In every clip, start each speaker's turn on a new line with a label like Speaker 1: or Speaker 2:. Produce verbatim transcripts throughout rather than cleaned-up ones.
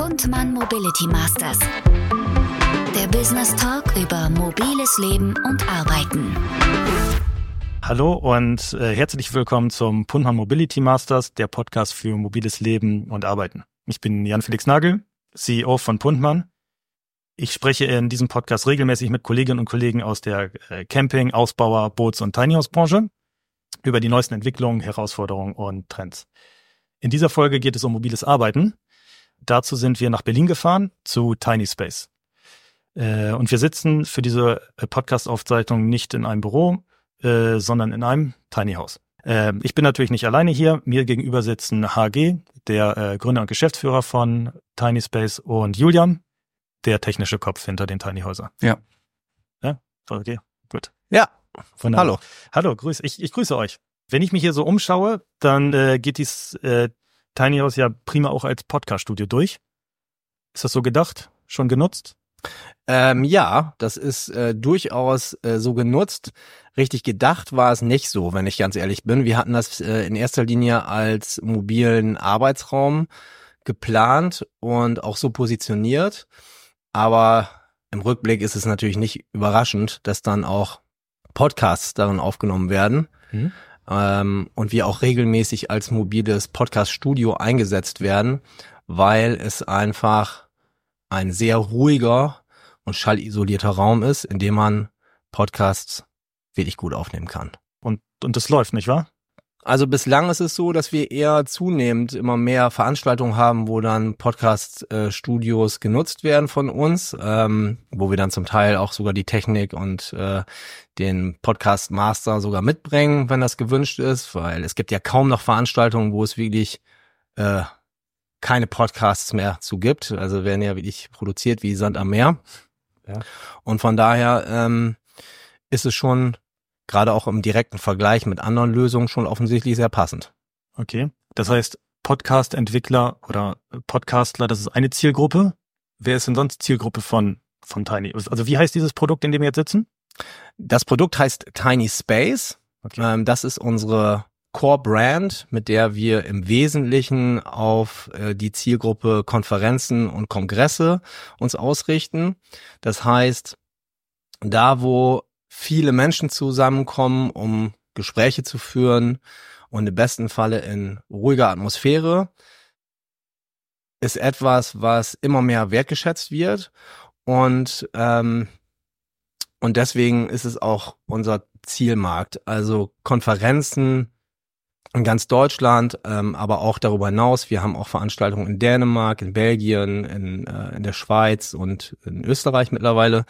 Speaker 1: Puntmann Mobility Masters. Der Business Talk über mobiles Leben und Arbeiten.
Speaker 2: Hallo und äh, herzlich willkommen zum Puntmann Mobility Masters, der Podcast für mobiles Leben und Arbeiten. Ich bin Jan-Felix Nagel, C E O von Puntmann. Ich spreche in diesem Podcast regelmäßig mit Kolleginnen und Kollegen aus der äh, Camping-, Ausbauer-, Boots- und Tiny House-Branche über die neuesten Entwicklungen, Herausforderungen und Trends. In dieser Folge geht es um mobiles Arbeiten. Dazu sind wir nach Berlin gefahren zu Tiny Space. Äh, und wir sitzen für diese Podcast-Aufzeichnung nicht in einem Büro, äh, sondern in einem Tiny House. Äh, ich bin natürlich nicht alleine hier. Mir gegenüber sitzen H G, der äh, Gründer und Geschäftsführer von Tiny Space, und Julian, der technische Kopf hinter den Tiny Häusern.
Speaker 3: Ja.
Speaker 2: Ja, okay, gut.
Speaker 3: Ja,
Speaker 2: Wunderbar.
Speaker 3: hallo.
Speaker 2: Hallo, grüß, ich, ich grüße euch. Wenn ich mich hier so umschaue, dann äh, geht dies äh, Tiny House ja prima auch als Podcast-Studio durch. Ist das so gedacht? Schon genutzt?
Speaker 3: Ähm, ja, das ist äh, durchaus äh, so genutzt. Richtig gedacht war es nicht so, wenn ich ganz ehrlich bin. Wir hatten das äh, in erster Linie als mobilen Arbeitsraum geplant und auch so positioniert. Aber im Rückblick ist es natürlich nicht überraschend, dass dann auch Podcasts darin aufgenommen werden.
Speaker 2: Hm.
Speaker 3: Ähm, und wir auch regelmäßig als mobiles Podcast-Studio eingesetzt werden, weil es einfach ein sehr ruhiger und schallisolierter Raum ist, in dem man Podcasts wirklich gut aufnehmen kann.
Speaker 2: Und, und das läuft, nicht wahr?
Speaker 3: Also bislang ist es so, dass wir eher zunehmend immer mehr Veranstaltungen haben, wo dann Podcast-Studios genutzt werden von uns, ähm, wo wir dann zum Teil auch sogar die Technik und äh, den Podcast-Master sogar mitbringen, wenn das gewünscht ist, weil es gibt ja kaum noch Veranstaltungen, wo es wirklich äh, keine Podcasts mehr zu gibt. Also werden ja wirklich produziert wie Sand am Meer.
Speaker 2: Ja.
Speaker 3: Und von daher ähm, ist es schon gerade auch im direkten Vergleich mit anderen Lösungen schon offensichtlich sehr passend.
Speaker 2: Okay. Das heißt, Podcast-Entwickler oder Podcastler, das ist eine Zielgruppe. Wer ist denn sonst Zielgruppe von, von Tiny? Also wie heißt dieses Produkt, in dem wir jetzt sitzen?
Speaker 3: Das Produkt heißt Tiny Space.
Speaker 2: Okay.
Speaker 3: Ähm, das ist unsere Core-Brand, mit der wir im Wesentlichen auf äh, die Zielgruppe Konferenzen und Kongresse uns ausrichten. Das heißt, da wo viele Menschen zusammenkommen, um Gespräche zu führen und im besten Falle in ruhiger Atmosphäre, ist etwas, was immer mehr wertgeschätzt wird und ähm, und deswegen ist es auch unser Zielmarkt. Also Konferenzen in ganz Deutschland, ähm, aber auch darüber hinaus. Wir haben auch Veranstaltungen in Dänemark, in Belgien, in äh, in der Schweiz und in Österreich mittlerweile,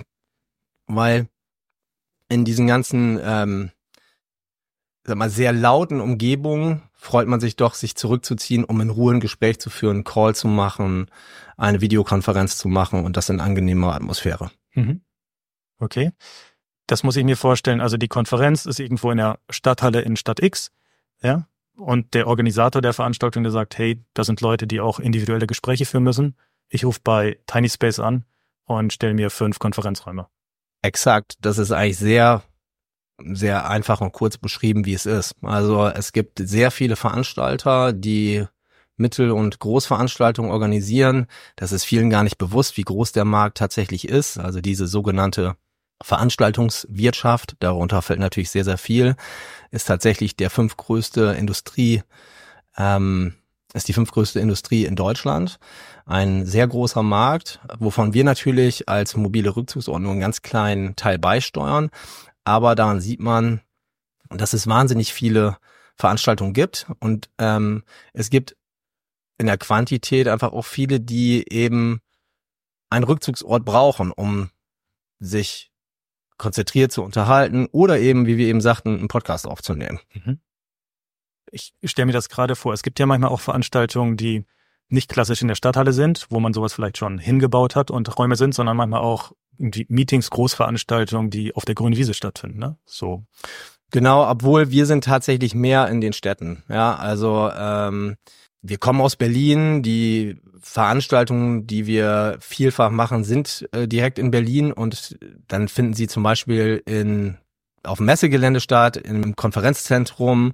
Speaker 3: weil in diesen ganzen, ähm, sag mal, sehr lauten Umgebungen freut man sich doch, sich zurückzuziehen, um in Ruhe ein Gespräch zu führen, einen Call zu machen, eine Videokonferenz zu machen und das in angenehmer Atmosphäre.
Speaker 2: Mhm. Okay. Das muss ich mir vorstellen. Also die Konferenz ist irgendwo in der Stadthalle in Stadt X, ja, und der Organisator der Veranstaltung, der sagt, hey, da sind Leute, die auch individuelle Gespräche führen müssen. Ich rufe bei Tiny Space an und stelle mir fünf Konferenzräume.
Speaker 3: Exakt, das ist eigentlich sehr, sehr einfach und kurz beschrieben, wie es ist. Also es gibt sehr viele Veranstalter, die Mittel- und Großveranstaltungen organisieren. Das ist vielen gar nicht bewusst, wie groß der Markt tatsächlich ist. Also diese sogenannte Veranstaltungswirtschaft, darunter fällt natürlich sehr, sehr viel, ist tatsächlich der fünftgrößte Industrie, ähm, ist die fünftgrößte Industrie in Deutschland. Ein sehr großer Markt, wovon wir natürlich als mobile Rückzugsordnung einen ganz kleinen Teil beisteuern. Aber daran sieht man, dass es wahnsinnig viele Veranstaltungen gibt. Und ähm, es gibt in der Quantität einfach auch viele, die eben einen Rückzugsort brauchen, um sich konzentriert zu unterhalten oder eben, wie wir eben sagten, einen Podcast aufzunehmen.
Speaker 2: Mhm. Ich stelle mir das gerade vor. Es gibt ja manchmal auch Veranstaltungen, die nicht klassisch in der Stadthalle sind, wo man sowas vielleicht schon hingebaut hat und Räume sind, sondern manchmal auch irgendwie Meetings, Großveranstaltungen, die auf der grünen Wiese stattfinden, ne? So.
Speaker 3: Genau, obwohl wir sind tatsächlich mehr in den Städten. Ja, also ähm, wir kommen aus Berlin. Die Veranstaltungen, die wir vielfach machen, sind äh, direkt in Berlin und dann finden sie zum Beispiel in auf dem Messegelände statt, im Konferenzzentrum,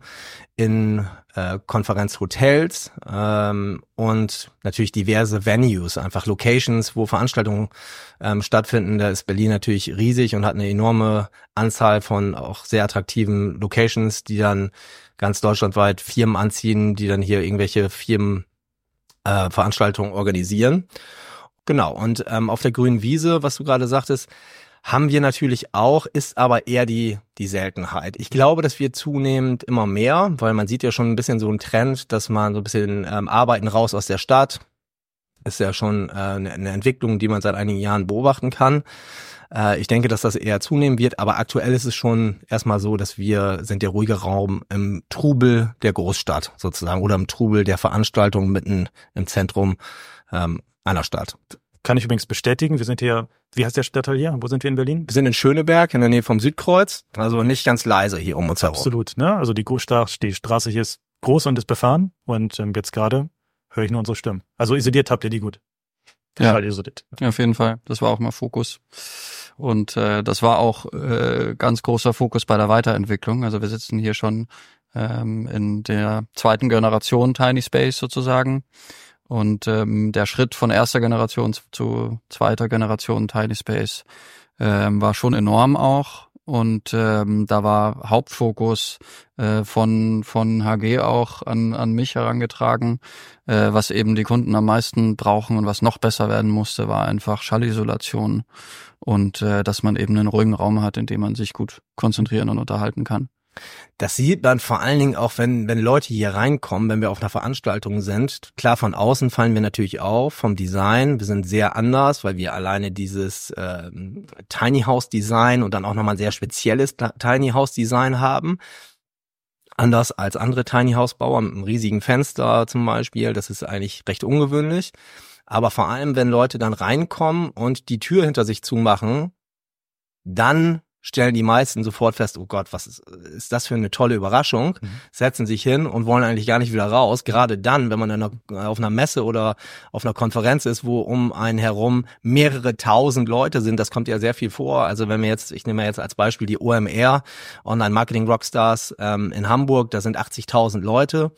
Speaker 3: in äh, Konferenzhotels ähm, und natürlich diverse Venues, einfach Locations, wo Veranstaltungen ähm, stattfinden. Da ist Berlin natürlich riesig und hat eine enorme Anzahl von auch sehr attraktiven Locations, die dann ganz deutschlandweit Firmen anziehen, die dann hier irgendwelche Firmen äh, Veranstaltungen organisieren. Genau, und ähm, auf der grünen Wiese, was du gerade sagtest, haben wir natürlich auch, ist aber eher die die Seltenheit. Ich glaube, dass wir zunehmend immer mehr, weil man sieht ja schon ein bisschen so einen Trend, dass man so ein bisschen ähm, arbeiten raus aus der Stadt. Ist ja schon äh, eine, eine Entwicklung, die man seit einigen Jahren beobachten kann. Äh, ich denke, dass das eher zunehmen wird, aber aktuell ist es schon erstmal so, dass wir sind der ruhige Raum im Trubel der Großstadt sozusagen oder im Trubel der Veranstaltungen mitten im Zentrum ähm, einer Stadt.
Speaker 2: Kann ich übrigens bestätigen. Wir sind hier, wie heißt der Stadtteil hier? Wo sind wir in Berlin?
Speaker 3: Wir sind in Schöneberg in der Nähe vom Südkreuz, also nicht ganz leise hier um uns herum.
Speaker 2: Absolut, ne? Also die, die Straße hier ist groß und ist befahren und ähm, jetzt gerade höre ich nur unsere Stimmen. Also isoliert habt ihr die gut.
Speaker 4: Ja, isoliert. Ja, auf jeden Fall. Das war auch mal Fokus. Und äh, das war auch äh, ganz großer Fokus bei der Weiterentwicklung. Also wir sitzen hier schon ähm, in der zweiten Generation Tiny Space sozusagen. Und ähm, der Schritt von erster Generation zu, zu zweiter Generation Tiny Space ähm, war schon enorm auch. Und ähm, da war Hauptfokus äh, von von H G auch an an mich herangetragen. Äh, was eben die Kunden am meisten brauchen und was noch besser werden musste, war einfach Schallisolation und äh, dass man eben einen ruhigen Raum hat, in dem man sich gut konzentrieren und unterhalten kann.
Speaker 3: Das sieht man vor allen Dingen auch, wenn wenn Leute hier reinkommen, wenn wir auf einer Veranstaltung sind. Klar, von außen fallen wir natürlich auf, vom Design. Wir sind sehr anders, weil wir alleine dieses äh, Tiny House Design und dann auch nochmal ein sehr spezielles Tiny House Design haben. Anders als andere Tiny House Bauer mit einem riesigen Fenster zum Beispiel. Das ist eigentlich recht ungewöhnlich. Aber vor allem, wenn Leute dann reinkommen und die Tür hinter sich zumachen, dann stellen die meisten sofort fest, oh Gott, was ist, ist das für eine tolle Überraschung, mhm. setzen sich hin und wollen eigentlich gar nicht wieder raus. Gerade dann, wenn man in einer, auf einer Messe oder auf einer Konferenz ist, wo um einen herum mehrere tausend Leute sind, das kommt ja sehr viel vor. Also wenn wir jetzt, ich nehme jetzt als Beispiel die O M R, Online Marketing Rockstars ähm, in Hamburg, da sind achtzigtausend Leute.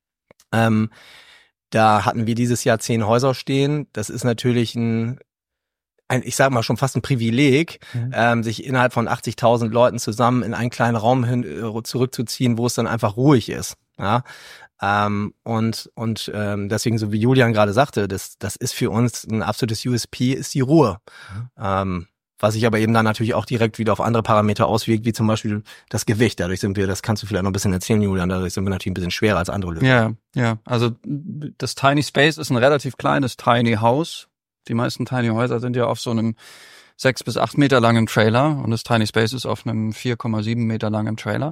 Speaker 3: Ähm, da hatten wir dieses Jahr zehn Häuser stehen. Das ist natürlich ein Ein, ich sage mal schon fast ein Privileg, mhm. ähm, sich innerhalb von achtzigtausend Leuten zusammen in einen kleinen Raum hin äh, zurückzuziehen, wo es dann einfach ruhig ist. Ja, ähm, und und ähm, deswegen, so wie Julian gerade sagte, das das ist für uns ein absolutes U S P, ist die Ruhe. Mhm. Ähm, was sich aber eben dann natürlich auch direkt wieder auf andere Parameter auswirkt, wie zum Beispiel das Gewicht. Dadurch sind wir, das kannst du vielleicht noch ein bisschen erzählen, Julian, dadurch sind wir natürlich ein bisschen schwerer als andere Lösungen.
Speaker 4: Ja, ja. Also das Tiny Space ist ein relativ kleines Tiny House. Die meisten Tiny Häuser sind ja auf so einem sechs bis acht Meter langen Trailer und das Tiny Space ist auf einem vier Komma sieben Meter langen Trailer.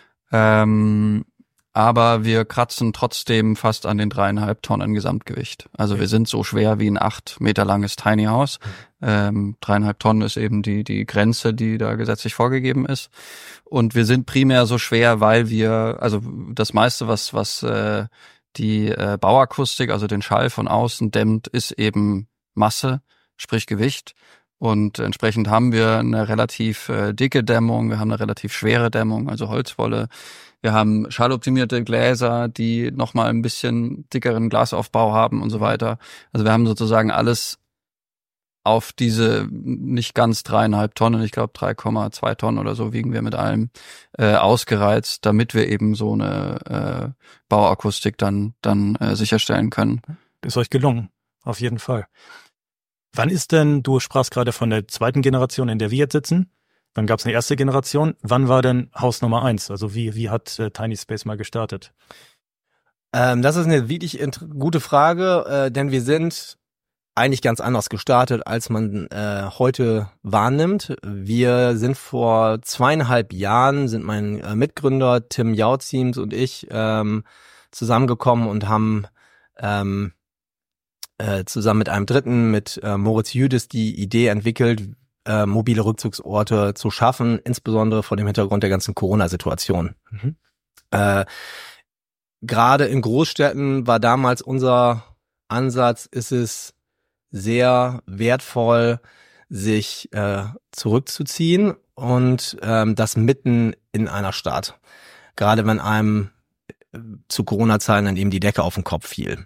Speaker 4: Ähm, aber wir kratzen trotzdem fast an den dreieinhalb Tonnen Gesamtgewicht. Also wir sind so schwer wie ein acht Meter langes Tiny House. Ähm, dreieinhalb Tonnen ist eben die die Grenze, die da gesetzlich vorgegeben ist. Und wir sind primär so schwer, weil wir, also das meiste, was was äh, die äh, Bauakustik, also den Schall von außen dämmt, ist eben Masse, sprich Gewicht. Und entsprechend haben wir eine relativ äh, dicke Dämmung, wir haben eine relativ schwere Dämmung, also Holzwolle. Wir haben schalloptimierte Gläser, die nochmal ein bisschen dickeren Glasaufbau haben und so weiter. Also wir haben sozusagen alles auf diese nicht ganz dreieinhalb Tonnen, ich glaube drei Komma zwei Tonnen oder so wiegen wir mit allem, äh, ausgereizt, damit wir eben so eine äh, Bauakustik dann dann äh, sicherstellen können.
Speaker 2: Ist euch gelungen, auf jeden Fall. Wann ist denn, du sprachst gerade von der zweiten Generation, in der wir jetzt sitzen, dann gab es eine erste Generation. Wann war denn Haus Nummer eins? Also wie wie hat äh, Tiny Space mal gestartet?
Speaker 3: Ähm, das ist eine wirklich int- gute Frage, äh, denn wir sind eigentlich ganz anders gestartet, als man äh, heute wahrnimmt. Wir sind vor zweieinhalb Jahren, sind mein äh, Mitgründer Tim Jauziems und ich ähm, zusammengekommen und haben ähm, äh, zusammen mit einem Dritten, mit äh, Moritz Jüdes, die Idee entwickelt, äh, mobile Rückzugsorte zu schaffen, insbesondere vor dem Hintergrund der ganzen Corona-Situation. Mhm. Äh, Gerade in Großstädten war damals unser Ansatz, ist es sehr wertvoll, sich äh, zurückzuziehen und ähm, das mitten in einer Stadt. Gerade wenn einem zu Corona-Zeiten dann eben die Decke auf den Kopf fiel.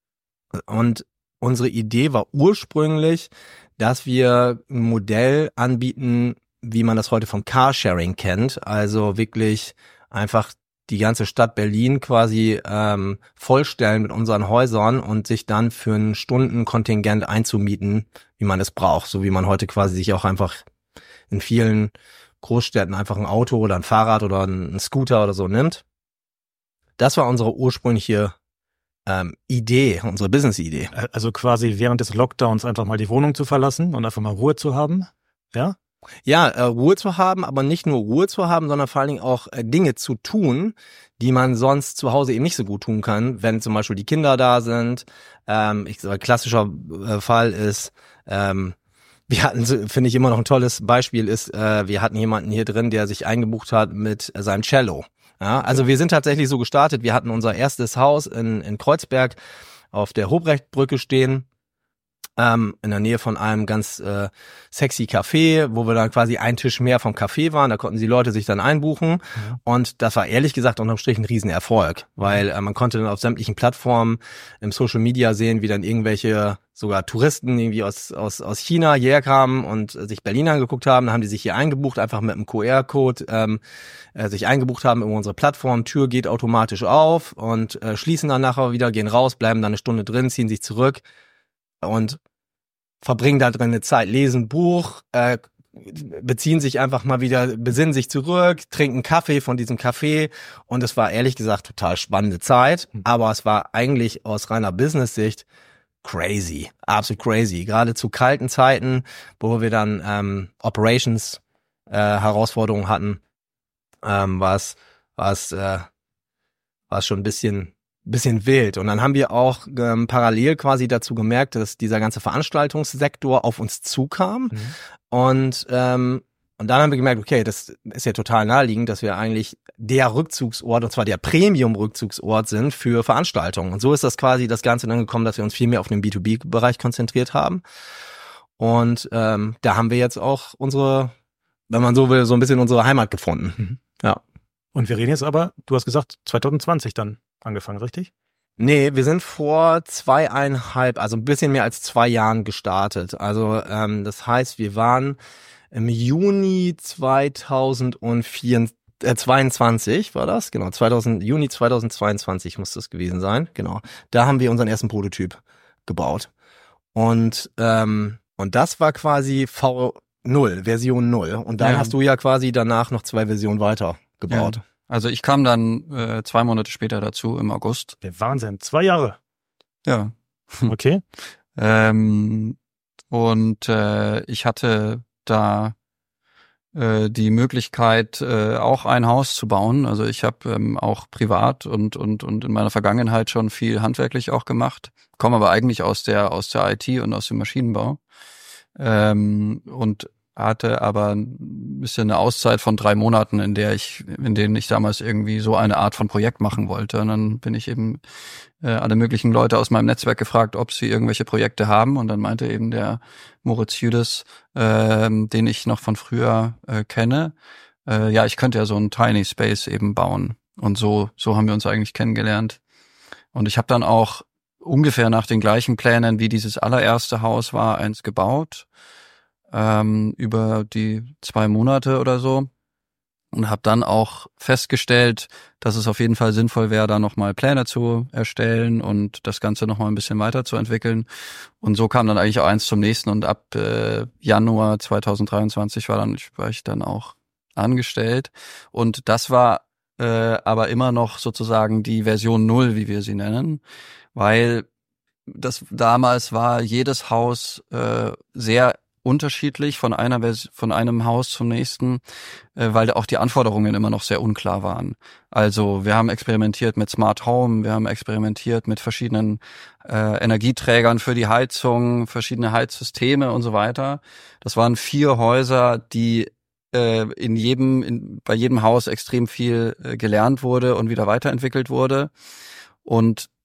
Speaker 3: Und unsere Idee war ursprünglich, dass wir ein Modell anbieten, wie man das heute vom Carsharing kennt. Also wirklich einfach die ganze Stadt Berlin quasi ähm, vollstellen mit unseren Häusern und sich dann für ein Stundenkontingent einzumieten, wie man es braucht. So wie man heute quasi sich auch einfach in vielen Großstädten einfach ein Auto oder ein Fahrrad oder ein Scooter oder so nimmt. Das war unsere ursprüngliche ähm, Idee, unsere Business-Idee.
Speaker 2: Also quasi während des Lockdowns einfach mal die Wohnung zu verlassen und einfach mal Ruhe zu haben, ja?
Speaker 3: Ja, äh, Ruhe zu haben, aber nicht nur Ruhe zu haben, sondern vor allen Dingen auch äh, Dinge zu tun, die man sonst zu Hause eben nicht so gut tun kann, wenn zum Beispiel die Kinder da sind. Ähm, ich sage, klassischer äh, Fall ist, ähm, wir hatten, finde ich immer noch ein tolles Beispiel ist, äh, wir hatten jemanden hier drin, der sich eingebucht hat mit äh, seinem Cello. Ja, also wir sind tatsächlich so gestartet. Wir hatten unser erstes Haus in, in Kreuzberg auf der Hobrechtbrücke stehen. Ähm, in der Nähe von einem ganz äh, sexy Café, wo wir dann quasi einen Tisch mehr vom Café waren. Da konnten die Leute sich dann einbuchen. Ja. Und das war ehrlich gesagt unterm Strich ein Riesenerfolg, weil äh, man konnte dann auf sämtlichen Plattformen im Social Media sehen, wie dann irgendwelche sogar Touristen irgendwie aus aus aus China hierher kamen und äh, sich Berlin angeguckt haben. Dann haben die sich hier eingebucht, einfach mit einem Q R-Code ähm, äh, sich eingebucht haben über unsere Plattform. Tür geht automatisch auf und äh, schließen dann nachher wieder, gehen raus, bleiben dann eine Stunde drin, ziehen sich zurück und verbringen da drin eine Zeit, lesen Buch, äh, beziehen sich einfach mal wieder, besinnen sich zurück, trinken Kaffee von diesem Café und es war ehrlich gesagt total spannende Zeit, aber es war eigentlich aus reiner Business-Sicht crazy, absolut crazy. Gerade zu kalten Zeiten, wo wir dann ähm, Operations äh, Herausforderungen hatten, ähm, war es war es äh, war es schon ein bisschen bisschen wild. Und dann haben wir auch ähm, parallel quasi dazu gemerkt, dass dieser ganze Veranstaltungssektor auf uns zukam. Mhm. Und ähm, und dann haben wir gemerkt, okay, das ist ja total naheliegend, dass wir eigentlich der Rückzugsort, und zwar der Premium-Rückzugsort sind für Veranstaltungen. Und so ist das quasi das Ganze dann gekommen, dass wir uns viel mehr auf den B zwei B-Bereich konzentriert haben. Und ähm, da haben wir jetzt auch unsere, wenn man so will, so ein bisschen unsere Heimat gefunden. Mhm. Ja.
Speaker 2: Und wir reden jetzt aber, du hast gesagt, zwanzig zwanzig dann angefangen, richtig?
Speaker 3: Nee, wir sind vor zweieinhalb, also ein bisschen mehr als zwei Jahren gestartet. Also ähm, das heißt, wir waren im Juni zweitausendzweiundzwanzig, war das? Genau, zweitausend, Juni zweitausendzweiundzwanzig muss das gewesen sein. Genau, da haben wir unseren ersten Prototyp gebaut. Und ähm, und das war quasi V null, Version null. Und dann ja. hast du ja quasi danach noch zwei Versionen weiter gebaut.
Speaker 4: Ja. Also ich kam dann äh, zwei Monate später dazu, im August.
Speaker 2: Der Wahnsinn, zwei Jahre.
Speaker 4: Ja.
Speaker 2: Okay.
Speaker 4: ähm, und äh, ich hatte da äh, die Möglichkeit, äh, auch ein Haus zu bauen. Also ich habe ähm, auch privat und und und in meiner Vergangenheit schon viel handwerklich auch gemacht. Komme aber eigentlich aus der aus der I T und aus dem Maschinenbau. Ähm, und hatte aber ein bisschen eine Auszeit von drei Monaten, in der ich, in denen ich damals irgendwie so eine Art von Projekt machen wollte. Und dann bin ich eben äh, alle möglichen Leute aus meinem Netzwerk gefragt, ob sie irgendwelche Projekte haben. Und dann meinte eben der Moritz Jüdes, äh, den ich noch von früher äh, kenne, äh, ja, ich könnte ja so einen Tiny Space eben bauen. Und so, so haben wir uns eigentlich kennengelernt. Und ich habe dann auch ungefähr nach den gleichen Plänen wie dieses allererste Haus war, eins gebaut. Ähm, über die zwei Monate oder so und habe dann auch festgestellt, dass es auf jeden Fall sinnvoll wäre, da nochmal Pläne zu erstellen und das Ganze nochmal ein bisschen weiterzuentwickeln. Und so kam dann eigentlich auch eins zum nächsten und ab äh, Januar zweitausenddreiundzwanzig war dann war ich dann auch angestellt und das war äh, aber immer noch sozusagen die Version null, wie wir sie nennen, weil das damals war jedes Haus äh, sehr unterschiedlich von einer Vers- von einem Haus zum nächsten, äh, weil auch die Anforderungen immer noch sehr unklar waren. Also wir haben experimentiert mit Smart Home, wir haben experimentiert mit verschiedenen äh, Energieträgern für die Heizung, verschiedene Heizsysteme und so weiter. Das waren vier Häuser, die äh, in jedem in, bei jedem Haus extrem viel äh, gelernt wurde und wieder weiterentwickelt wurde. Und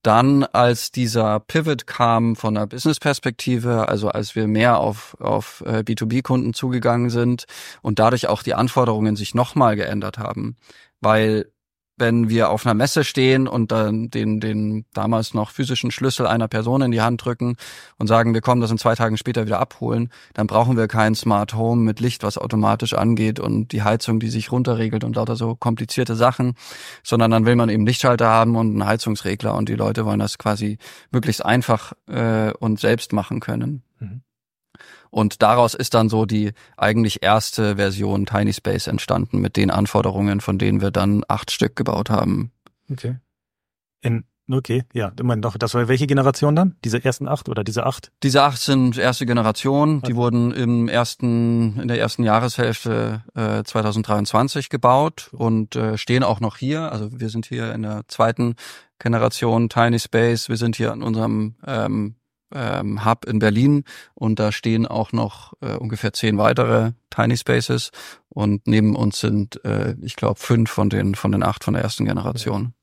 Speaker 4: dann, als dieser Pivot kam von der Business-Perspektive, also als wir mehr auf, auf B zwei B-Kunden zugegangen sind und dadurch auch die Anforderungen sich nochmal geändert haben, weil wenn wir auf einer Messe stehen und dann den, den damals noch physischen Schlüssel einer Person in die Hand drücken und sagen, wir kommen das in zwei Tagen später wieder abholen, dann brauchen wir kein Smart Home mit Licht, was automatisch angeht und die Heizung, die sich runterregelt und lauter so komplizierte Sachen, sondern dann will man eben Lichtschalter haben und einen Heizungsregler und die Leute wollen das quasi möglichst einfach äh, und selbst machen können. Mhm. Und daraus ist dann so die eigentlich erste Version Tiny Space entstanden mit den Anforderungen, von denen wir dann acht Stück gebaut haben.
Speaker 2: Okay. In, okay, ja, ich meine doch, das war welche Generation dann? Diese ersten acht oder diese acht?
Speaker 4: Diese acht sind erste Generation. Die wurden im ersten, in der ersten Jahreshälfte äh, zwanzig dreiundzwanzig gebaut und äh, stehen auch noch hier. Also wir sind hier in der zweiten Generation Tiny Space. Wir sind hier an unserem ähm, Ähm, Hub in Berlin und da stehen auch noch äh, ungefähr zehn weitere Tiny Spaces und neben uns sind, äh, ich glaube, fünf von den von den acht von der ersten Generation.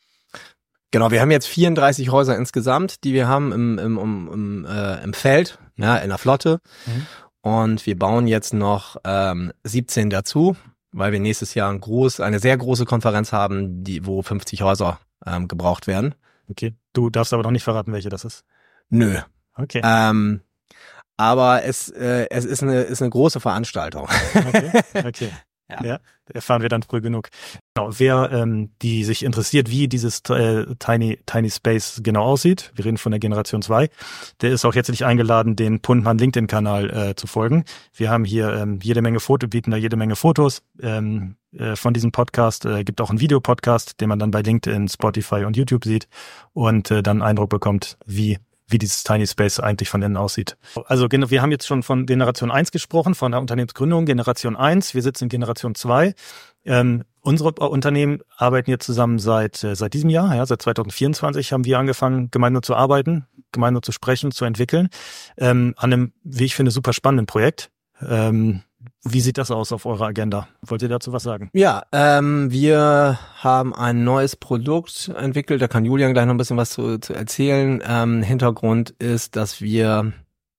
Speaker 3: Genau, wir haben jetzt vierunddreißig Häuser insgesamt, die wir haben im im im, im, äh, im Feld, ja, in der Flotte. Mhm. Und wir bauen jetzt noch ähm, siebzehn dazu, weil wir nächstes Jahr ein groß, eine sehr große Konferenz haben, die wo fünfzig Häuser ähm, gebraucht werden.
Speaker 2: Okay, du darfst aber noch nicht verraten, welche das ist.
Speaker 3: Nö.
Speaker 2: Okay.
Speaker 3: Ähm, aber es äh, es ist eine ist eine große Veranstaltung.
Speaker 2: Okay. Okay. Ja. Ja, erfahren wir dann früh genug. Genau, wer ähm, die sich interessiert, wie dieses äh, Tiny Tiny Space genau aussieht, wir reden von der Generation zwei, der ist auch herzlich eingeladen, den Puntmann LinkedIn-Kanal äh, zu folgen. Wir haben hier ähm, jede Menge Fotos, bieten da jede Menge Fotos ähm, äh, von diesem Podcast. Äh, gibt auch einen Videopodcast, den man dann bei LinkedIn, Spotify und YouTube sieht und äh, dann Eindruck bekommt, wie wie dieses Tiny Space eigentlich von innen aussieht. Also wir haben jetzt schon von Generation eins gesprochen, von der Unternehmensgründung, Generation eins, wir sitzen in Generation zwei. Ähm, unsere Unternehmen arbeiten jetzt zusammen seit äh, seit diesem Jahr, ja, seit zwanzig vierundzwanzig haben wir angefangen, gemeinsam zu arbeiten, gemeinsam zu sprechen, zu entwickeln, ähm, an einem, wie ich finde, super spannenden Projekt. Ähm, Wie sieht das aus auf eurer Agenda? Wollt ihr dazu was sagen?
Speaker 3: Ja, ähm, wir haben ein neues Produkt entwickelt. Da kann Julian gleich noch ein bisschen was zu, zu erzählen. Ähm, Hintergrund ist, dass wir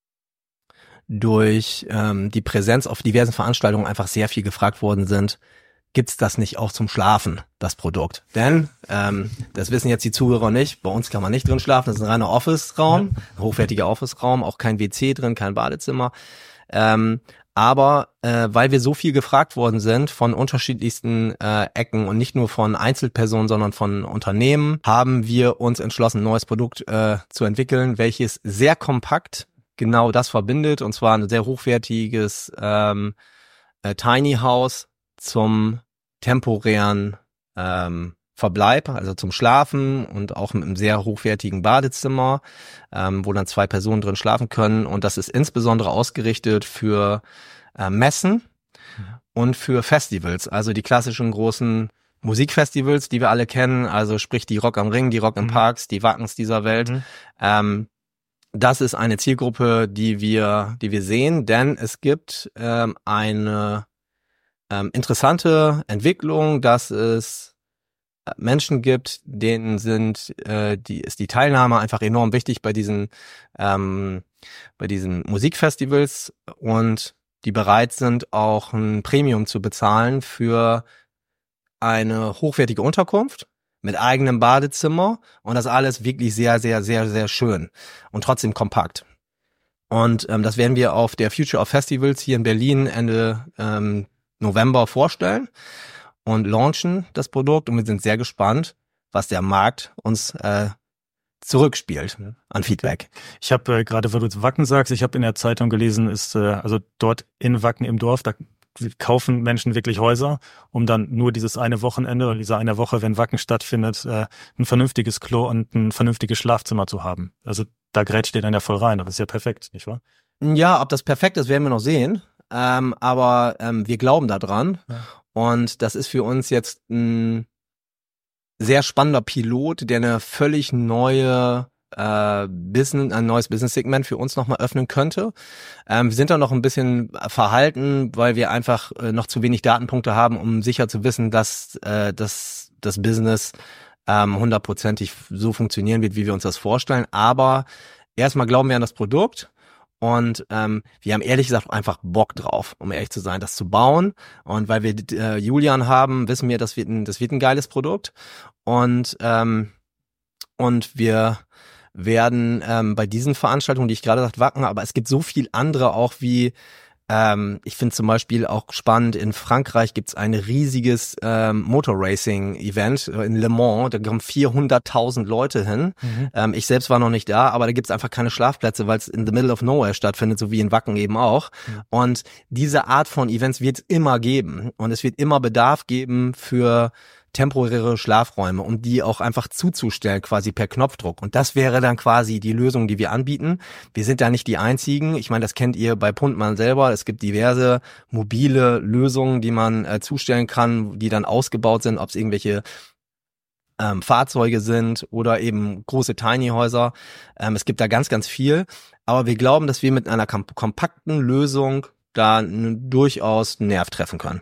Speaker 3: durch ähm, die Präsenz auf diversen Veranstaltungen einfach sehr viel gefragt worden sind. Gibt's das nicht auch zum Schlafen, das Produkt? Denn, ähm, das wissen jetzt die Zuhörer nicht, bei uns kann man nicht drin schlafen. Das ist ein reiner Office-Raum, ein hochwertiger Office-Raum, auch kein W C drin, kein Badezimmer. Ähm, Aber äh, weil wir so viel gefragt worden sind von unterschiedlichsten äh, Ecken und nicht nur von Einzelpersonen, sondern von Unternehmen, haben wir uns entschlossen, ein neues Produkt äh, zu entwickeln, welches sehr kompakt genau das verbindet, und zwar ein sehr hochwertiges ähm, äh, Tiny House zum temporären ähm, Verbleib, also zum Schlafen und auch mit einem sehr hochwertigen Badezimmer, ähm, wo dann zwei Personen drin schlafen können. Und das ist insbesondere ausgerichtet für äh, Messen und für Festivals, also die klassischen großen Musikfestivals, die wir alle kennen, also sprich die Rock am Ring, die Rock im
Speaker 2: mhm.
Speaker 3: Parks, die Wackens dieser Welt.
Speaker 2: Mhm.
Speaker 3: Ähm, das ist eine Zielgruppe, die wir, die wir sehen, denn es gibt ähm, eine ähm, interessante Entwicklung, dass es Menschen gibt, denen sind äh, die ist die Teilnahme einfach enorm wichtig bei diesen ähm, bei diesen Musikfestivals und die bereit sind auch ein Premium zu bezahlen für eine hochwertige Unterkunft mit eigenem Badezimmer und das alles wirklich sehr sehr sehr sehr schön und trotzdem kompakt. Und ähm, das werden wir auf der Future of Festivals hier in Berlin Ende ähm, November vorstellen und launchen das Produkt, und wir sind sehr gespannt, was der Markt uns äh, zurückspielt an Feedback.
Speaker 2: Ich habe äh, gerade, weil du Wacken sagst, ich habe in der Zeitung gelesen, ist äh, also dort in Wacken im Dorf, da kaufen Menschen wirklich Häuser, um dann nur dieses eine Wochenende oder diese eine Woche, wenn Wacken stattfindet, äh, ein vernünftiges Klo und ein vernünftiges Schlafzimmer zu haben. Also da grätscht ihr dann ja voll rein, das ist ja perfekt, nicht wahr?
Speaker 3: Ja, ob das perfekt ist, werden wir noch sehen, ähm, aber ähm, wir glauben da dran. Ja. Und das ist für uns jetzt ein sehr spannender Pilot, der eine völlig neue äh, Business, ein neues Business-Segment für uns nochmal öffnen könnte. Ähm, wir sind da noch ein bisschen verhalten, weil wir einfach äh, noch zu wenig Datenpunkte haben, um sicher zu wissen, dass äh, das, das Business ähm, hundertprozentig so funktionieren wird, wie wir uns das vorstellen. Aber erstmal glauben wir an das Produkt. Und ähm, wir haben ehrlich gesagt einfach Bock drauf, um ehrlich zu sein, das zu bauen. Und weil wir äh, Julian haben, wissen wir, das wird ein, das wird ein geiles Produkt. Und ähm, und wir werden ähm, bei diesen Veranstaltungen, die ich gerade gesagt, wacken, aber es gibt so viel andere auch wie Ähm, ich finde zum Beispiel auch spannend, in Frankreich gibt's ein riesiges ähm, Motorracing-Event in Le Mans, da kommen vierhunderttausend Leute hin. Mhm. Ähm, ich selbst war noch nicht da, aber da gibt's einfach keine Schlafplätze, weil es in the middle of nowhere stattfindet, so wie in Wacken eben auch. Mhm. Und diese Art von Events wird es immer geben und es wird immer Bedarf geben für temporäre Schlafräume, um die auch einfach zuzustellen, quasi per Knopfdruck. Und das wäre dann quasi die Lösung, die wir anbieten. Wir sind da nicht die einzigen. Ich meine, das kennt ihr bei Puntmann selber. Es gibt diverse mobile Lösungen, die man äh, zustellen kann, die dann ausgebaut sind, ob es irgendwelche ähm, Fahrzeuge sind oder eben große Tiny-Häuser. Ähm, es gibt da ganz, ganz viel. Aber wir glauben, dass wir mit einer kom- kompakten Lösung da n- durchaus einen Nerv treffen können.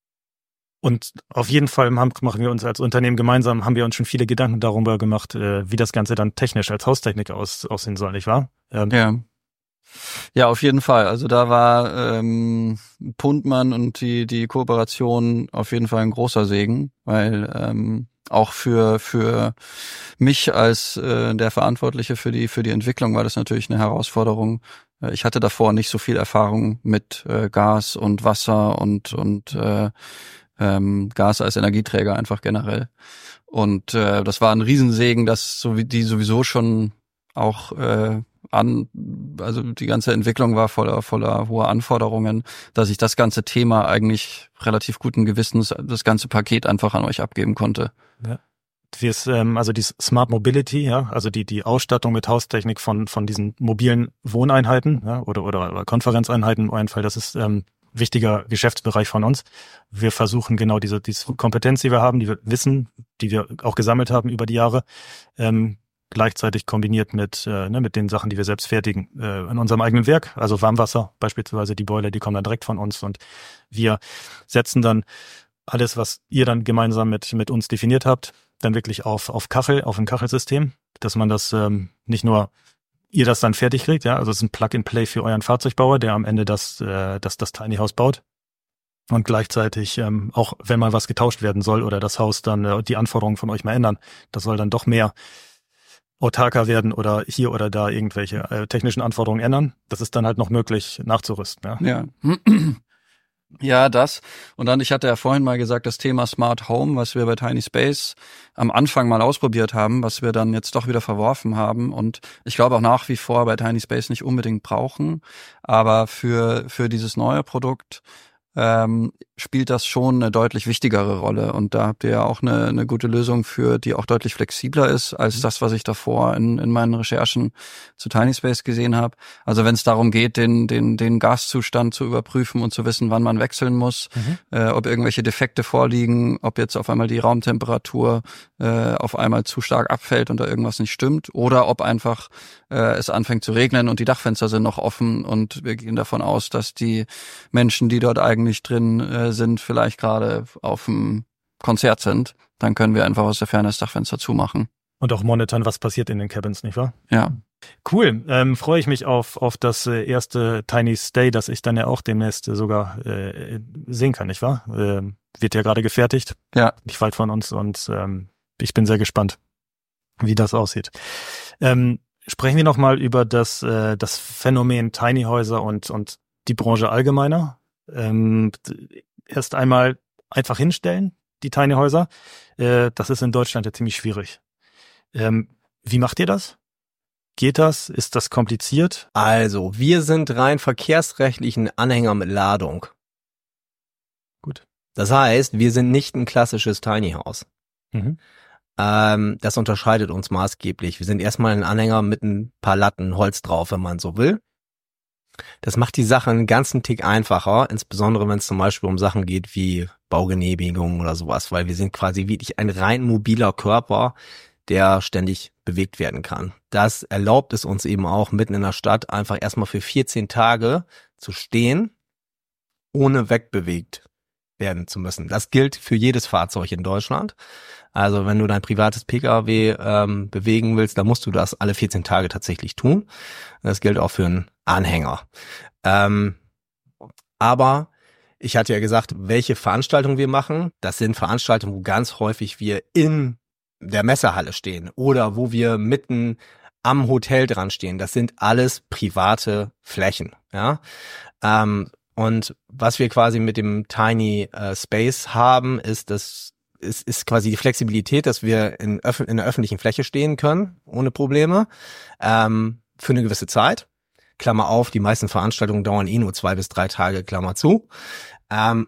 Speaker 2: Und auf jeden Fall haben, machen wir uns als Unternehmen gemeinsam, haben wir uns schon viele Gedanken darüber gemacht, äh, wie das Ganze dann technisch als Haustechnik aus, aussehen soll, nicht wahr? Ähm,
Speaker 4: ja. Ja, auf jeden Fall. Also da war ähm, Puntmann und die die Kooperation auf jeden Fall ein großer Segen, weil ähm, auch für für mich als äh, der Verantwortliche für die für die Entwicklung war das natürlich eine Herausforderung. Ich hatte davor nicht so viel Erfahrung mit äh, Gas und Wasser und und äh, ähm, Gas als Energieträger einfach generell. Und äh, das war ein Riesensegen, dass so wie die sowieso schon auch äh, an, also die ganze Entwicklung war voller voller hoher Anforderungen, dass ich das ganze Thema eigentlich relativ guten Gewissens, das ganze Paket einfach an euch abgeben konnte.
Speaker 2: Ja. Wir, ähm, also die Smart Mobility, ja, also die die Ausstattung mit Haustechnik von von diesen mobilen Wohneinheiten, ja, oder, oder oder Konferenzeinheiten im einen Fall, das ist ähm, wichtiger Geschäftsbereich von uns. Wir versuchen genau diese diese Kompetenz, die wir haben, die wir wissen, die wir auch gesammelt haben über die Jahre, ähm, gleichzeitig kombiniert mit äh, ne, mit den Sachen, die wir selbst fertigen äh, in unserem eigenen Werk, also Warmwasser beispielsweise, die Boiler, die kommen dann direkt von uns und wir setzen dann alles, was ihr dann gemeinsam mit mit uns definiert habt, dann wirklich auf auf Kachel, auf ein Kachelsystem, dass man das ähm, nicht nur ihr das dann fertig kriegt, ja, also es ist ein Plug-and-Play für euren Fahrzeugbauer, der am Ende das äh, das das Tiny House baut und gleichzeitig ähm, auch wenn mal was getauscht werden soll oder das Haus dann äh, die Anforderungen von euch mal ändern, das soll dann doch mehr autarker werden oder hier oder da irgendwelche äh, technischen Anforderungen ändern, das ist dann halt noch möglich nachzurüsten, ja.
Speaker 4: Ja. Ja, das. Und dann, ich hatte ja vorhin mal gesagt, das Thema Smart Home, was wir bei Tiny Space am Anfang mal ausprobiert haben, was wir dann jetzt doch wieder verworfen haben und ich glaube auch nach wie vor bei Tiny Space nicht unbedingt brauchen, aber für für dieses neue Produkt ähm, spielt das schon eine deutlich wichtigere Rolle und da habt ihr ja auch eine, eine gute Lösung für, die auch deutlich flexibler ist als das, was ich davor in, in meinen Recherchen zu Tiny Space gesehen habe. Also wenn es darum geht, den den den Gaszustand zu überprüfen und zu wissen, wann man wechseln muss, mhm. äh, ob irgendwelche Defekte vorliegen, ob jetzt auf einmal die Raumtemperatur äh, auf einmal zu stark abfällt und da irgendwas nicht stimmt oder ob einfach äh, es anfängt zu regnen und die Dachfenster sind noch offen und wir gehen davon aus, dass die Menschen, die dort eigentlich nicht drin äh, sind, vielleicht gerade auf dem Konzert sind, dann können wir einfach aus der Ferne das Dachfenster zumachen.
Speaker 2: Und auch monitoren, was passiert in den Cabins, nicht wahr?
Speaker 4: Ja.
Speaker 2: Cool, ähm, freue ich mich auf auf das äh, erste Tiny Stay, das ich dann ja auch demnächst äh, sogar äh, sehen kann, nicht wahr? Äh, wird ja gerade gefertigt,
Speaker 4: ja,
Speaker 2: nicht weit von uns und ähm, ich bin sehr gespannt, wie das aussieht. Ähm, sprechen wir nochmal über das äh, das Phänomen Tiny Häuser und und die Branche allgemeiner. Ähm, erst einmal einfach hinstellen, die Tiny Häuser. Äh, das ist in Deutschland ja ziemlich schwierig. Ähm, wie macht ihr das? Geht das? Ist das kompliziert?
Speaker 3: Also, wir sind rein verkehrsrechtlich ein Anhänger mit Ladung.
Speaker 2: Gut.
Speaker 3: Das heißt, wir sind nicht ein klassisches Tiny House. Mhm. Ähm, das unterscheidet uns maßgeblich. Wir sind erstmal ein Anhänger mit ein paar Latten Holz drauf, wenn man so will. Das macht die Sache einen ganzen Tick einfacher, insbesondere wenn es zum Beispiel um Sachen geht wie Baugenehmigungen oder sowas, weil wir sind quasi wirklich ein rein mobiler Körper, der ständig bewegt werden kann. Das erlaubt es uns eben auch, mitten in der Stadt einfach erstmal für vierzehn Tage zu stehen, ohne wegbewegt werden zu müssen. Das gilt für jedes Fahrzeug in Deutschland. Also wenn du dein privates Pkw ähm, bewegen willst, dann musst du das alle vierzehn Tage tatsächlich tun. Das gilt auch für einen Anhänger. Ähm, aber ich hatte ja gesagt, welche Veranstaltungen wir machen. Das sind Veranstaltungen, wo ganz häufig wir in der Messehalle stehen oder wo wir mitten am Hotel dran stehen. Das sind alles private Flächen. Ja. Ähm, und was wir quasi mit dem Tiny äh, Space haben, ist das ist, ist quasi die Flexibilität, dass wir in, öff- in einer öffentlichen Fläche stehen können, ohne Probleme, ähm, für eine gewisse Zeit. Klammer auf, die meisten Veranstaltungen dauern eh nur zwei bis drei Tage, Klammer zu. Ähm,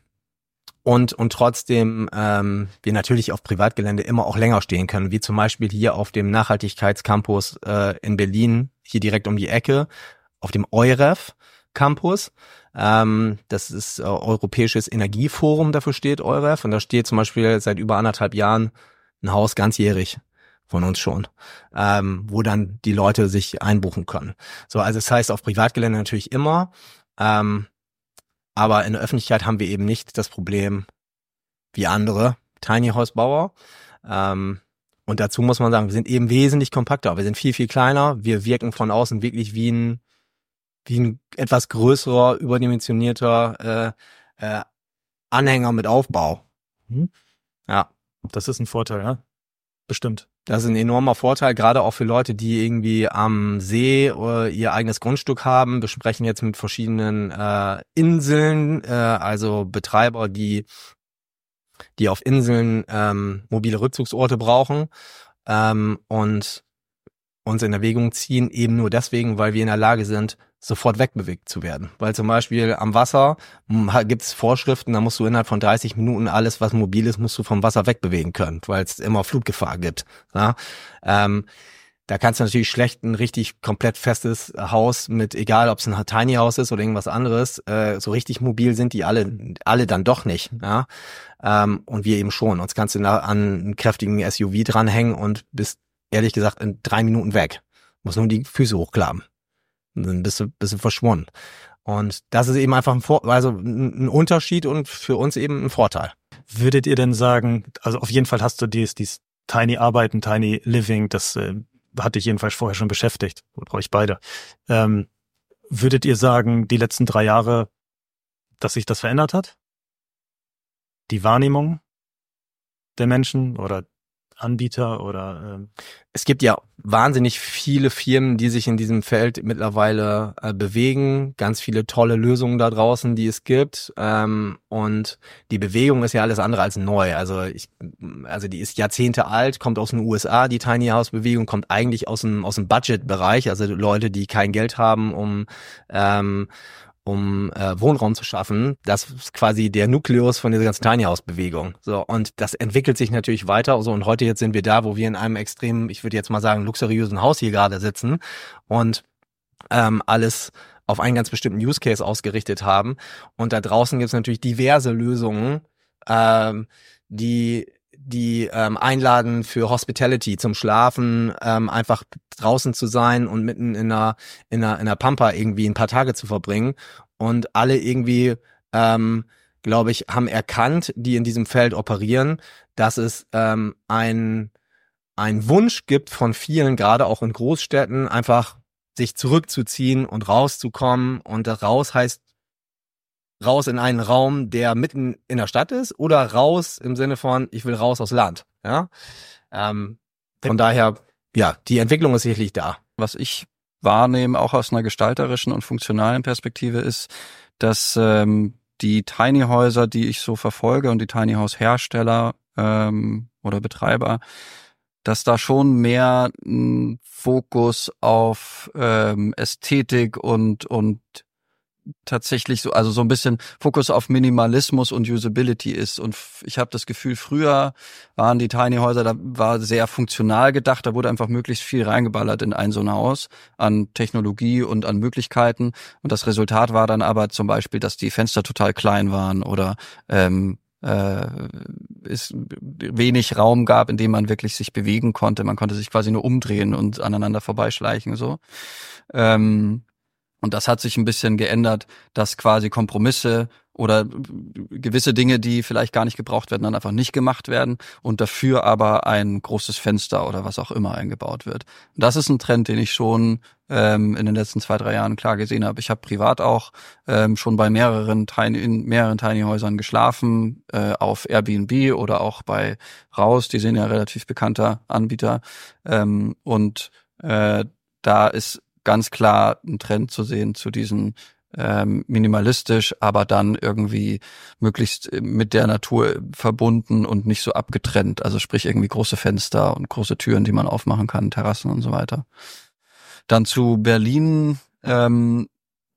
Speaker 3: und und trotzdem ähm, wir natürlich auf Privatgelände immer auch länger stehen können, wie zum Beispiel hier auf dem Nachhaltigkeitscampus äh, in Berlin, hier direkt um die Ecke, auf dem EUREF Campus. Ähm, das ist äh, Europäisches Energieforum, dafür steht EUREF. Und da steht zum Beispiel seit über anderthalb Jahren ein Haus ganzjährig von uns schon, ähm, wo dann die Leute sich einbuchen können. So, also das heißt auf Privatgelände natürlich immer, ähm, aber in der Öffentlichkeit haben wir eben nicht das Problem wie andere Tiny House Bauer. Ähm, und dazu muss man sagen, wir sind eben wesentlich kompakter. Wir sind viel, viel kleiner. Wir wirken von außen wirklich wie ein wie ein etwas größerer, überdimensionierter äh, äh, Anhänger mit Aufbau.
Speaker 2: Mhm.
Speaker 3: Ja.
Speaker 2: Das ist ein Vorteil, ja? Bestimmt.
Speaker 3: Das ist ein enormer Vorteil, gerade auch für Leute, die irgendwie am See oder ihr eigenes Grundstück haben. Wir sprechen jetzt mit verschiedenen äh, Inseln, äh, also Betreiber, die die auf Inseln ähm, mobile Rückzugsorte brauchen ähm, und uns in Erwägung ziehen, eben nur deswegen, weil wir in der Lage sind, sofort wegbewegt zu werden. Weil zum Beispiel am Wasser gibt es Vorschriften, da musst du innerhalb von dreißig Minuten alles, was mobil ist, musst du vom Wasser wegbewegen können, weil es immer Flutgefahr gibt. Ja? Ähm, da kannst du natürlich schlecht ein richtig komplett festes Haus mit, egal ob es ein Tiny House ist oder irgendwas anderes, äh, so richtig mobil sind die alle alle dann doch nicht. Ja? Ähm, und wir eben schon. Uns kannst du da an einen kräftigen S U V dranhängen und bist ehrlich gesagt in drei Minuten weg. Muss nur die Füße hochklappen. Dann bist du, bist du verschwunden. Und das ist eben einfach ein, Vor- also ein Unterschied und für uns eben ein Vorteil.
Speaker 2: Würdet ihr denn sagen, also auf jeden Fall hast du dies, dies Tiny Arbeiten, Tiny Living, das äh, hat dich jedenfalls vorher schon beschäftigt, oder euch beide. Ähm, würdet ihr sagen, die letzten drei Jahre, dass sich das verändert hat? Die Wahrnehmung der Menschen oder Anbieter oder ähm
Speaker 3: es gibt ja wahnsinnig viele Firmen, die sich in diesem Feld mittlerweile äh, bewegen, ganz viele tolle Lösungen da draußen, die es gibt, ähm, und die Bewegung ist ja alles andere als neu. Also ich, also die ist Jahrzehnte alt, kommt aus den U S A, die Tiny House Bewegung kommt eigentlich aus dem aus dem Budget-Bereich, also Leute, die kein Geld haben, um ähm, um äh, Wohnraum zu schaffen. Das ist quasi der Nukleus von dieser ganzen Tiny House Bewegung. So, und das entwickelt sich natürlich weiter. So, und heute jetzt sind wir da, wo wir in einem extrem, ich würde jetzt mal sagen, luxuriösen Haus hier gerade sitzen und ähm, alles auf einen ganz bestimmten Use Case ausgerichtet haben. Und da draußen gibt es natürlich diverse Lösungen, ähm, die die ähm, einladen für Hospitality zum Schlafen, ähm, einfach draußen zu sein und mitten in einer in einer in einer Pampa irgendwie ein paar Tage zu verbringen. Und alle irgendwie, ähm, glaube ich, haben erkannt, die in diesem Feld operieren, dass es ähm, ein ein Wunsch gibt von vielen, gerade auch in Großstädten, einfach sich zurückzuziehen und rauszukommen. Und das raus heißt raus in einen Raum, der mitten in der Stadt ist, oder raus im Sinne von, ich will raus aus Land. Ja, ähm, von daher, ja, die Entwicklung ist sicherlich da.
Speaker 4: Was ich wahrnehme, auch aus einer gestalterischen und funktionalen Perspektive, ist, dass ähm, die Tiny Häuser, die ich so verfolge und die Tiny House Hersteller ähm, oder Betreiber, dass da schon mehr ein Fokus auf ähm, Ästhetik und und tatsächlich so, also so ein bisschen Fokus auf Minimalismus und Usability ist. Und ich habe das Gefühl, früher waren die Tiny Häuser, da war sehr funktional gedacht, da wurde einfach möglichst viel reingeballert in ein so ein Haus an Technologie und an Möglichkeiten. Und das Resultat war dann aber zum Beispiel, dass die Fenster total klein waren oder ähm, äh, es wenig Raum gab, in dem man wirklich sich bewegen konnte. Man konnte sich quasi nur umdrehen und aneinander vorbeischleichen so. Ähm, Und das hat sich ein bisschen geändert, dass quasi Kompromisse oder gewisse Dinge, die vielleicht gar nicht gebraucht werden, dann einfach nicht gemacht werden und dafür aber ein großes Fenster oder was auch immer eingebaut wird. Und das ist ein Trend, den ich schon ähm, in den letzten zwei, drei Jahren klar gesehen habe. Ich habe privat auch ähm, schon bei mehreren Tiny, in mehreren Tiny Häusern geschlafen, äh, auf Airbnb oder auch bei Raus, die sind ja relativ bekannter Anbieter. Ähm, und äh, da ist ganz klar ein Trend zu sehen zu diesen ähm, minimalistisch, aber dann irgendwie möglichst mit der Natur verbunden und nicht so abgetrennt. Also sprich irgendwie große Fenster und große Türen, die man aufmachen kann, Terrassen und so weiter. Dann zu Berlin. Ähm,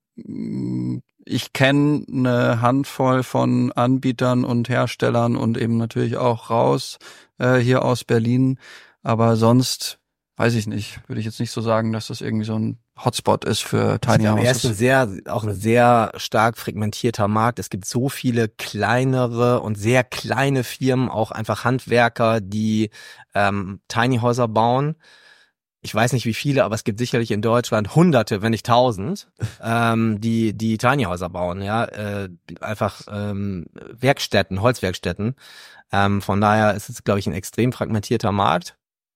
Speaker 4: ich kenne eine Handvoll von Anbietern und Herstellern und eben natürlich auch Raus äh, hier aus Berlin. Aber sonst weiß ich nicht, würde ich jetzt nicht so sagen, dass das irgendwie so ein Hotspot ist für Tiny Houses.
Speaker 3: Er ist ein sehr, auch ein sehr stark fragmentierter Markt. Es gibt so viele kleinere und sehr kleine Firmen, auch einfach Handwerker, die ähm, Tiny Häuser bauen. Ich weiß nicht wie viele, aber es gibt sicherlich in Deutschland Hunderte, wenn nicht Tausend, ähm, die die Tiny Häuser bauen. Ja, äh, einfach ähm, Werkstätten, Holzwerkstätten. Ähm, von daher ist es, glaube ich, ein extrem fragmentierter Markt.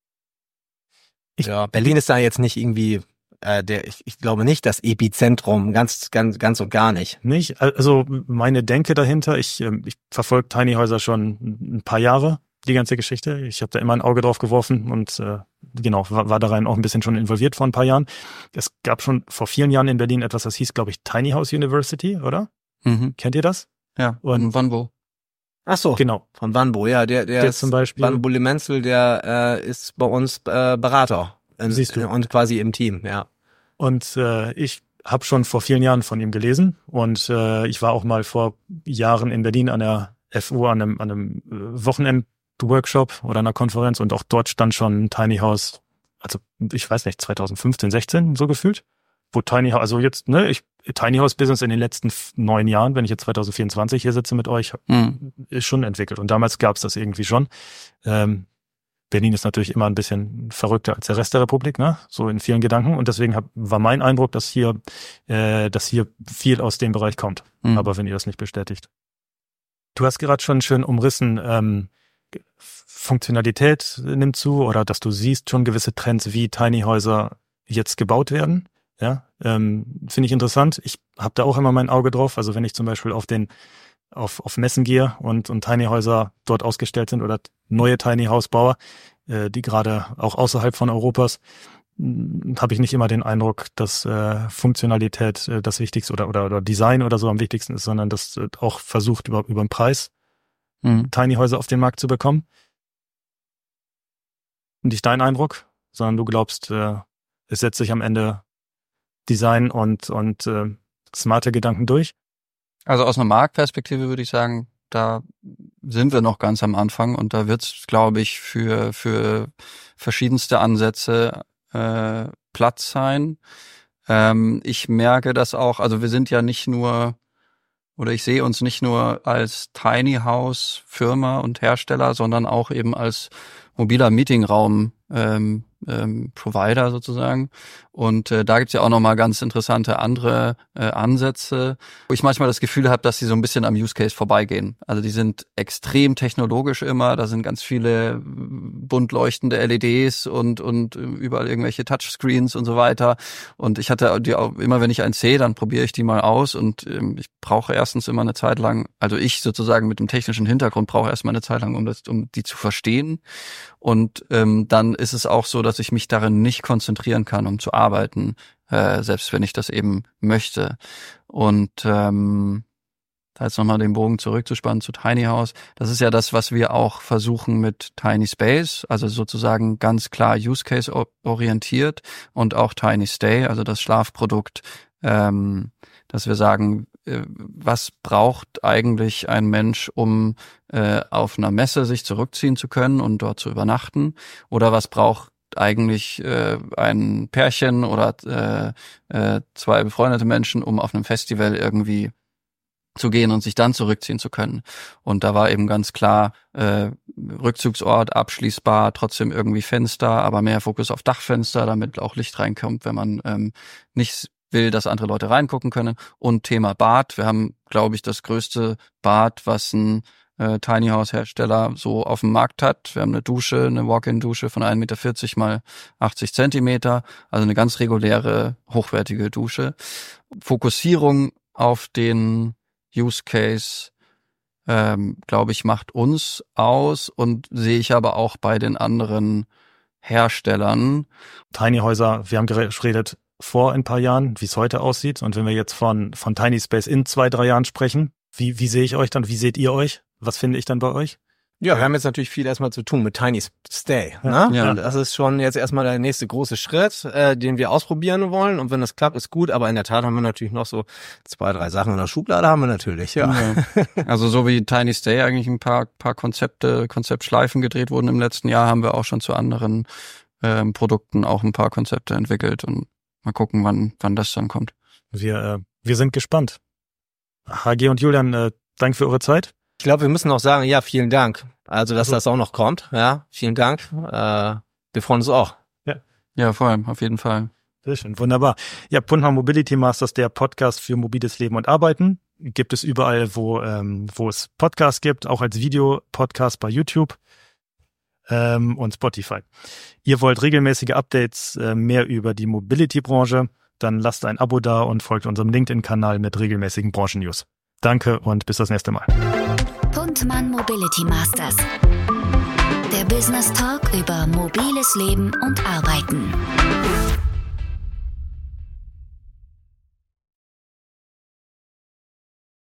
Speaker 3: Ich, ja, Berlin ist da jetzt nicht irgendwie äh, der. Ich, ich glaube nicht das Epizentrum, ganz, ganz, ganz und gar nicht.
Speaker 2: Nicht? Also meine Denke dahinter. Ich, ich verfolge Tiny Häuser schon ein paar Jahre, die ganze Geschichte. Ich habe da immer ein Auge drauf geworfen und äh, genau war, war da rein auch ein bisschen schon involviert vor ein paar Jahren. Es gab schon vor vielen Jahren in Berlin etwas, das hieß, glaube ich, Tiny House University, oder?
Speaker 4: Mhm.
Speaker 2: Kennt ihr das?
Speaker 4: Ja.
Speaker 2: Und
Speaker 4: und Wanbo.
Speaker 3: Ach so,
Speaker 2: genau.
Speaker 3: Von Wanbo, ja, der, der,
Speaker 2: Der
Speaker 3: ist
Speaker 2: zum Beispiel-
Speaker 3: Wanbo Limenzel, der äh, ist bei uns äh, Berater. In,
Speaker 2: Siehst du.
Speaker 3: Und quasi im Team, ja.
Speaker 2: Und äh, ich habe schon vor vielen Jahren von ihm gelesen und äh, ich war auch mal vor Jahren in Berlin an der F U an einem, an einem äh, Wochenend-Workshop oder einer Konferenz und auch dort stand schon ein Tiny House, also ich weiß nicht, zwanzig fünfzehn, sechzehn so gefühlt, wo Tiny House, also jetzt, ne, ich Tiny House Business in den letzten f- neun Jahren, wenn ich jetzt zwanzig vierundzwanzig hier sitze mit euch,
Speaker 4: Mhm.
Speaker 2: ist schon entwickelt und damals gab es das irgendwie schon. Ähm, Berlin ist natürlich immer ein bisschen verrückter als der Rest der Republik, ne? So in vielen Gedanken. Und deswegen hab, war mein Eindruck, dass hier, äh, dass hier viel aus dem Bereich kommt.
Speaker 4: Mhm.
Speaker 2: Aber wenn ihr das nicht bestätigt. Du hast gerade schon schön umrissen, ähm, Funktionalität nimmt zu oder dass du siehst schon gewisse Trends, wie Tiny Häuser jetzt gebaut werden. Ja, ähm, finde ich interessant. Ich habe da auch immer mein Auge drauf. Also wenn ich zum Beispiel auf den auf, auf Messen gehe und, und Tiny Häuser dort ausgestellt sind oder neue Tiny House Bauer, äh, die gerade auch außerhalb von Europas, habe ich nicht immer den Eindruck, dass äh, Funktionalität äh, das Wichtigste oder, oder oder Design oder so am wichtigsten ist, sondern dass äh, auch versucht, über, über den Preis
Speaker 4: Mhm.
Speaker 2: Tiny Häuser auf den Markt zu bekommen. Nicht dein Eindruck, sondern du glaubst, äh, es setzt sich am Ende Design und, und äh, smarte Gedanken durch.
Speaker 4: Also aus einer Marktperspektive würde ich sagen, da sind wir noch ganz am Anfang und da wird es, glaube ich, für für verschiedenste Ansätze äh, Platz sein. Ähm, ich merke das auch, also wir sind ja nicht nur, oder ich sehe uns nicht nur als Tiny House Firma und Hersteller, sondern auch eben als mobiler Meetingraum ähm, ähm, Provider sozusagen. Und äh, da gibt's ja auch nochmal ganz interessante andere äh, Ansätze, wo ich manchmal das Gefühl habe, dass sie so ein bisschen am Use Case vorbeigehen. Also die sind extrem technologisch immer, da sind ganz viele bunt leuchtende L E Ds und und überall irgendwelche Touchscreens und so weiter. Und ich hatte die auch, immer wenn ich eins sehe, dann probiere ich die mal aus und ähm, ich brauche erstens immer eine Zeit lang, also ich sozusagen mit dem technischen Hintergrund brauche erstmal eine Zeit lang, um das, um die zu verstehen. Und ähm, dann ist es auch so, dass ich mich darin nicht konzentrieren kann, um zu arbeiten, äh, selbst wenn ich das eben möchte. Und ähm, da jetzt nochmal den Bogen zurückzuspannen zu Tiny House. Das ist ja das, was wir auch versuchen mit Tiny Space, also sozusagen ganz klar Use Case orientiert und auch Tiny Stay, also das Schlafprodukt, ähm, dass wir sagen, was braucht eigentlich ein Mensch, um äh, auf einer Messe sich zurückziehen zu können und dort zu übernachten? Oder was braucht eigentlich äh, ein Pärchen oder äh, äh, zwei befreundete Menschen, um auf einem Festival irgendwie zu gehen und sich dann zurückziehen zu können? Und da war eben ganz klar äh, Rückzugsort, abschließbar, trotzdem irgendwie Fenster, aber mehr Fokus auf Dachfenster, damit auch Licht reinkommt, wenn man ähm, nicht will, dass andere Leute reingucken können. Und Thema Bad. Wir haben, glaube ich, das größte Bad, was ein äh, Tiny House Hersteller so auf dem Markt hat. Wir haben eine Dusche, eine Walk-in-Dusche von ein Meter vierzig mal achtzig Zentimeter. Also eine ganz reguläre, hochwertige Dusche. Fokussierung auf den Use Case, ähm, glaube ich, macht uns aus und sehe ich aber auch bei den anderen Herstellern.
Speaker 2: Tiny Häuser, wir haben geredet vor ein paar Jahren, wie es heute aussieht. Und wenn wir jetzt von, von Tiny Space in zwei, drei Jahren sprechen, wie, wie sehe ich euch dann? Wie seht ihr euch? Was finde ich dann bei euch?
Speaker 3: Ja, wir haben jetzt natürlich viel erstmal zu tun mit Tiny Stay.
Speaker 2: Ja.
Speaker 3: Ne?
Speaker 4: Ja.
Speaker 3: Und das ist schon jetzt erstmal der nächste große Schritt, äh, den wir ausprobieren wollen. Und wenn das klappt, ist gut. Aber in der Tat haben wir natürlich noch so zwei, drei Sachen in der Schublade haben wir natürlich. Ja.
Speaker 4: Ja. Also so wie Tiny Stay eigentlich ein paar, paar Konzepte, Konzeptschleifen gedreht wurden im letzten Jahr, haben wir auch schon zu anderen ähm, Produkten auch ein paar Konzepte entwickelt. Und mal gucken, wann, wann das dann kommt.
Speaker 2: Wir, äh, wir sind gespannt. H G und Julian, äh, danke für eure Zeit.
Speaker 3: Ich glaube, wir müssen auch sagen, ja, vielen Dank. Also, dass das auch noch kommt. Ja, vielen Dank. Äh, wir freuen uns auch.
Speaker 4: Ja, vor allem, auf jeden Fall.
Speaker 2: Sehr schön, wunderbar. Ja, Puntman Mobility Masters, der Podcast für mobiles Leben und Arbeiten, gibt es überall, wo ähm, wo es Podcasts gibt, auch als Video-Podcast bei YouTube ähm, und Spotify. Ihr wollt regelmäßige Updates, äh, mehr über die Mobility-Branche, dann lasst ein Abo da und folgt unserem LinkedIn-Kanal mit regelmäßigen Branchen-News. Danke und bis das nächste Mal.
Speaker 1: Puntman Mobility Masters. Der Business Talk über mobiles Leben und Arbeiten.